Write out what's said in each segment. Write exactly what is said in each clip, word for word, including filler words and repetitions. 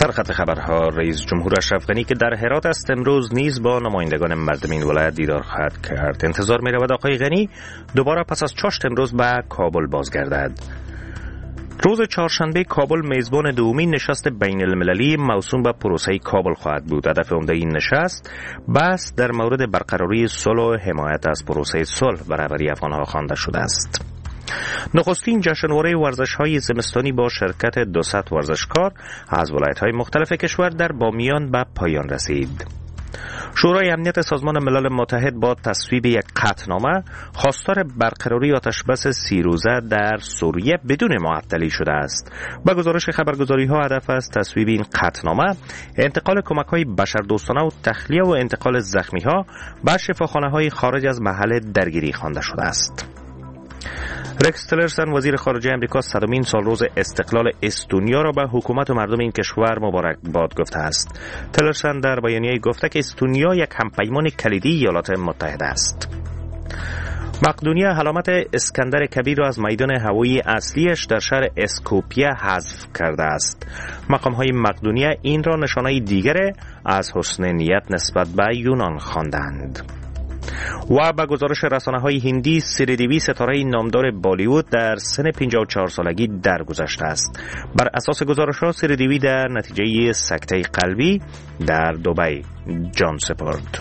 در خط خبرها، رئیس جمهور اشرف غنی که در هرات است امروز نیز با نمایندگان مردم این ولایت دیدار خواهد کرد. انتظار می رود آقای غنی دوباره پس از چاشت امروز به کابل بازگردد. روز چهارشنبه کابل میزبان دومین نشست بین المللی موسوم به پروسه کابل خواهد بود. هدف عمده این نشست بحث در مورد برقراری صلح و حمایت از پروسه صلح و رهبری افغانها خوانده شده است. نخستین جشنواره ورزش‌های زمستانی با شرکت دویست ورزشکار از ولایت‌های مختلف کشور در بامیان به پایان رسید. شورای امنیت سازمان ملل متحد با تصویب یک قطعنامه خواستار برقراری آتشبس سی روزه در سوریه بدون معطلی شده است. با گزارش خبرگزاری‌ها هدف از تصویب این قطعنامه انتقال کمک‌های بشردوستانه و تخلیه و انتقال زخمی‌ها به شفاخانه‌های خارج از محل درگیری خوانده شده است. رکس تیلرسن وزیر خارجه امریکا صدمین سالروز استقلال استونیا را به حکومت و مردم این کشور مبارکباد گفته است. تیلرسن در بیانیه‌ای گفته که استونیا یک همپیمان کلیدی ایالات متحده است. مقدونیه علامت اسکندر کبیر را از میدان هوایی اصلیش در شهر اسکوپیه حذف کرده است. مقام‌های مقدونیه این را نشانه دیگر از حسن نیت نسبت به یونان خواندند. و با گزارش رسانه‌های هندی، سریدیوی ستاره نامدار بالیوود در سن پنجاه و چهار سالگی درگذشته است. بر اساس گزارش‌ها سریدیوی در نتیجه سکته قلبی در دبی جان سپرد.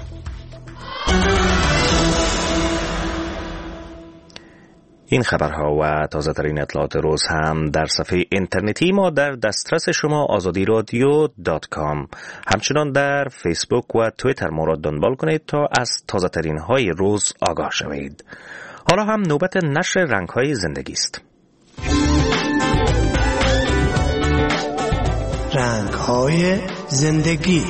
این خبرها و تازه ترین اطلاعات روز هم در صفحه اینترنتی ما در دسترس شما آزادی رادیو دات کام. همچنان در فیسبوک و توییتر ما را دنبال کنید تا از تازه ترین های روز آگاه شوید. حالا هم نوبت نشر رنگ های زندگی است. رنگ های زندگی.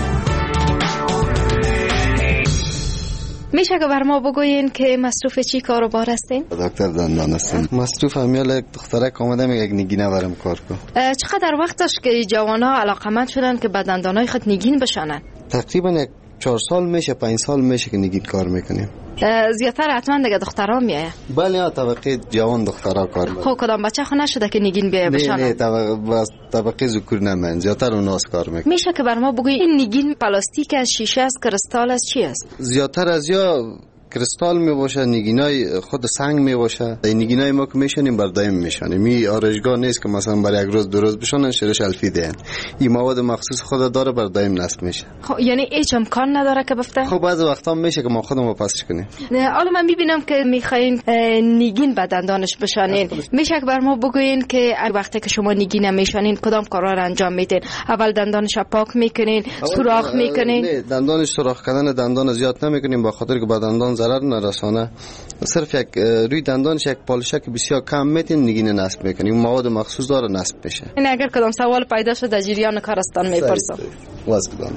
میشه که بر ما بگوین که مصروف چی کاروبار هستین؟ دکتر دندان هستم. مصروف همیال یک دخترک آمده میگه یک نگینه برام کار کن. چقدر وقت داشت که جوان‌ها علاقمند شدن که به دندانای خود نگین بشنن؟ تقریبا یک چهار سال میشه، پنج سال میشه که نگین کار میکنیم. زیادتر حتما دیگه دخترها میایه؟ بله، طبقه جوان دخترها کار میکنه. خب کدام بچه خو نشده که نگین بیایه بشنن؟ نه نه، طبقه طبقه ذکور نمن، زیادتر اوناس کار میکنه. میشه که بر ما بگوی این نگین پلاستیک از شیشه است، کریستال است، چی است؟ زیادتر از یا کریستال می باشه، نگینای خود سنگ می باشه. این نگینای ما که میشنیم بر دایم میشنیم. می آرایشگاه نیست که مثلا برای یک روز دو روز بشونن شرش الفی دهن. این مواد مخصوص خود داره، بر دایم نصب میشه. خب یعنی هیچ امکان نداره که بفته؟ خب بعضی وقتا میشه که ما خودمون پسش کنیم. حالا من میبینم که میخواین نگین به دندانش بشانین. میشه که بر ما بگوین که وقتی که شما نگین میشانین کدام کارا رو انجام میدین؟ اول دندانش پاک میکنین، سوراخ میکنین؟ نه، دندانش سوراخ کردن دندان زیاد نمیکنیم، به خاطر که به دندان ضرر نرسانه. صرف یک روی دندانش یک پالشک بسیار کم میتین نگین نصب میکنیم. مواد مخصوص داره نصب میشه. این اگر کدام سوال پیدا شد در جریان کارستان میپرسم. واس بدم.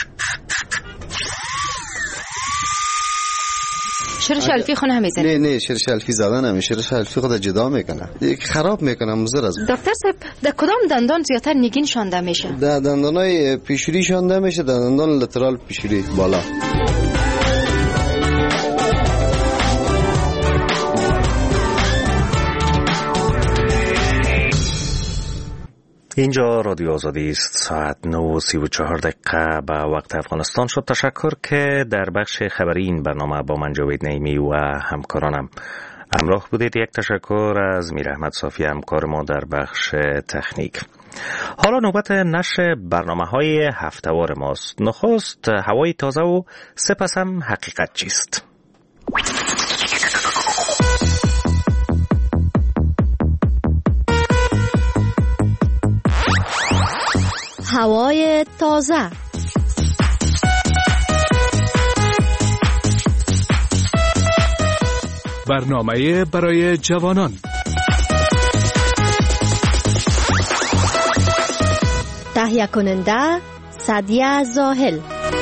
شرش الفی خونه همیزن؟ نه نه، شرش الفی زدن نمیشه. شرش الفی خود جدا میکنه، خراب میکنه، مضر است. دکتر صاحب در کدام دندان زیاتر نگین شانده میشه؟ در دندانای پیشوری شانده میشه، در دندان لترال پیشوری بالا. اینجا رادیو آزادی است. ساعت نه و سی و چهار دقیقه به وقت افغانستان شد. تشکر که در بخش خبری این برنامه با من جاوید نعیمی و همکارانم همراه بودید. یک تشکر از میر احمد صافی همکار ما در بخش تکنیک. حالا نوبت نشر برنامه های هفته‌وار ماست. نخست هوای تازه و سپس هم حقیقت چیست. هوای تازه. برنامه برای جوانان. تهیه کننده سعدیه زاهل.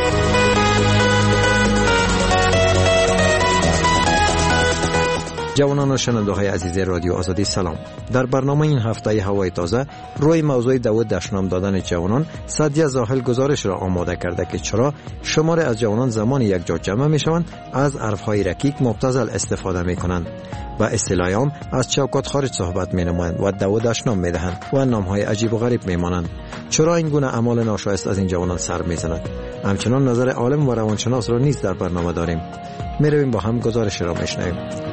جوانان و شنونده های عزیز رادیو آزادی سلام. در برنامه این هفته هوای تازه روی موضوع دعوت دشنام دادن جوانان، سعدیه زاهل گزارش را آماده کرده که چرا شمار از جوانان زمان یک جا جمع می شوند از حرفهای رکیک مبتذل استفاده می کنند. و اصطلاحاً از چوکات خارج صحبت می نمایند و دو دشنام می دهند و نامهای عجیب و غریب می مانند. چرا این گونه اعمال ناشایست از این جوانان سر می زند؟ همچنان نظر عالم و روانشناس را نیز در برنامه داریم. می رویم با هم گزارش را میشنویم.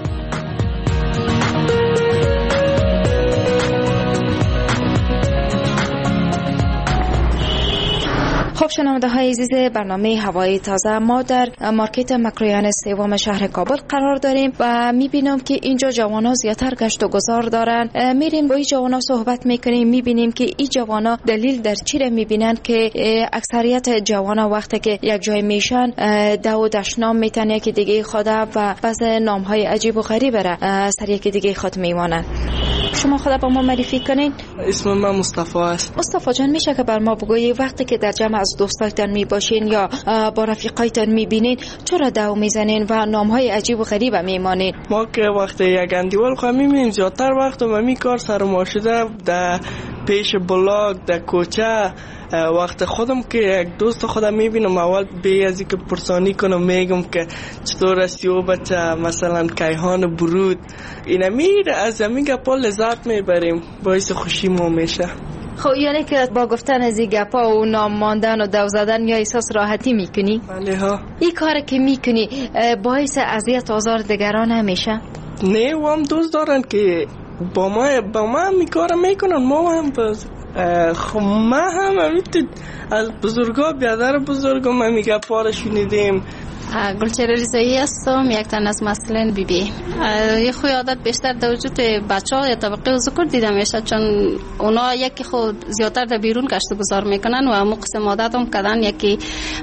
خب شنونده های عزیز برنامه هوای تازه، ما در مارکت مکرویان سوم شهر کابل قرار داریم و میبینم که اینجا جوانا زیادتر گشت و گذار دارن. میریم با این جوانا صحبت میکنیم، میبینیم که این جوانا دلیل در چی را میبینن که اکثریت جوانا وقتی که یک جای میشن دو دشنام میتن یکی دیگه خود و بعض نام های عجیب و غریب را سر یکی دیگه خود میمانن. شما خود با ما معرفی کنین؟ اسم من مصطفی است. مصطفی جان، میشه که بر ما بگویی وقتی که در جمع از دوستایتان میباشین یا با رفیقایتان میبینین چرا دو میزنین و نامهای عجیب و غریب میمانین؟ ما که وقتی یک اندیوال خواهی میبینیم زیادتر وقت و می کار سر ما شده در پیش بلاک در کوچه. وقت خودم که یک دوست خودم میبینم اول بی از که پرسانی کنم میگم که چطور است یو بچه مثلا کیهان برود اینا میره از همین گپا لذت میبریم، باعث خوشی ما میشه. خب یعنی که با گفتن از این گپا و نام ماندن و دو زدن یا احساس راحتی میکنی؟ بله ها. این کار که میکنی باعث اذیت آزار دیگران نمیشه؟ نه، و هم دوست دارن که با ما با ما می کار میکنن، ما هم باز خب ما هم همیتون از بزرگا بیادر بزرگا ما میگه پاره شنیدیم. گلچهره رضایی هستم، یک تن از مثلا بی بی. یه خوی عادت بیشتر در وجود بچه ها یا طبقه و ذکر دیده میشه، چون اونا یکی خود زیادتر در بیرون گشت و گذار میکنن و همون قسم عادت هم کردن. یکی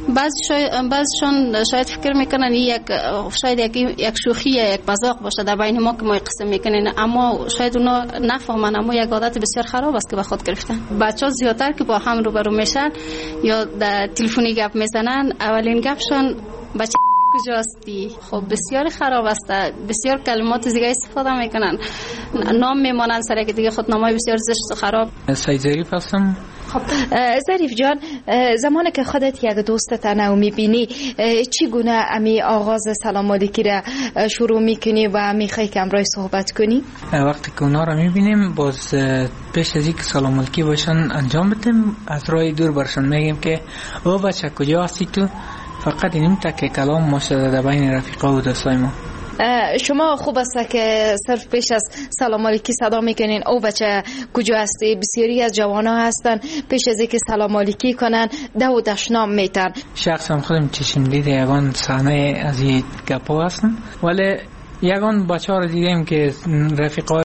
بعضشون شاید فکر میکنن یک شاید یک یک شوخی یا یک مذاق باشه در بین ما که ما قسم میکنین، اما شاید اونا نفهمن، اما یک عادت بسیار خراب است که به خود گرفتن. بچه ها زیادتر که با هم روبرو میشن یا در تلفنی گپ میزنن، اولین گپشون بچه کجاستی؟ خب بسیار خراب است، بسیار کلمات دیگه استفاده میکنن، نام میمانن سر یک دیگه، خود نامای بسیار زشت و خراب. سید ظریف هستم. خب ظریف جان، زمانی که خودت یک دوستت نو میبینی چی گونه امی آغاز سلام علیکی را شروع میکنی و میخوای که امروز صحبت کنی؟ وقتی که اونا را میبینیم باز پیش از اینکه سلام علیکی باشن انجام بدیم از راه دور برشن میگیم که او بچه کجا هستی تو؟ فقط اینم تک کلام ما شده در بین رفیقا و دوستای ما. شما خوب است که صرف پیش از سلام علیکی صدا میکنین او بچه کجا هستی؟ بسیاری از جوانا هستن پیش از اینکه سلام علیکی کنن دو دشنام میتن. شخصا خودم چشم دیده یگان صحنه از این گپا هستن، ولی یگان بچه ها رو دیدیم که رفیقا